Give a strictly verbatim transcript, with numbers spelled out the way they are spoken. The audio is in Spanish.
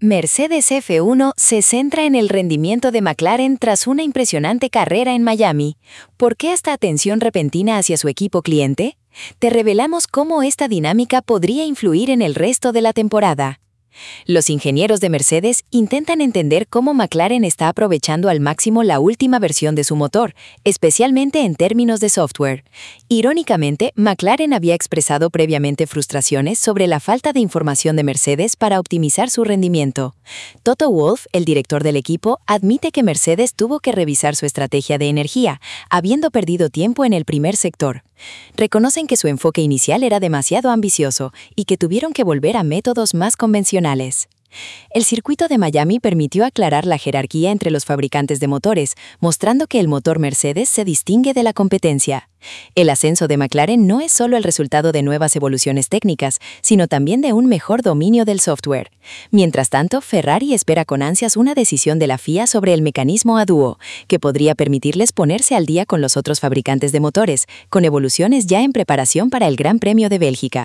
Mercedes F uno se centra en el rendimiento de McLaren tras una impresionante carrera en Miami. ¿Por qué esta atención repentina hacia su equipo cliente? Te revelamos cómo esta dinámica podría influir en el resto de la temporada. Los ingenieros de Mercedes intentan entender cómo McLaren está aprovechando al máximo la última versión de su motor, especialmente en términos de software. Irónicamente, McLaren había expresado previamente frustraciones sobre la falta de información de Mercedes para optimizar su rendimiento. Toto Wolff, el director del equipo, admite que Mercedes tuvo que revisar su estrategia de energía, habiendo perdido tiempo en el primer sector. Reconocen que su enfoque inicial era demasiado ambicioso y que tuvieron que volver a métodos más convencionales. El circuito de Miami permitió aclarar la jerarquía entre los fabricantes de motores, mostrando que el motor Mercedes se distingue de la competencia. El ascenso de McLaren no es solo el resultado de nuevas evoluciones técnicas, sino también de un mejor dominio del software. Mientras tanto, Ferrari espera con ansias una decisión de la F I A sobre el mecanismo a dúo, que podría permitirles ponerse al día con los otros fabricantes de motores, con evoluciones ya en preparación para el Gran Premio de Bélgica.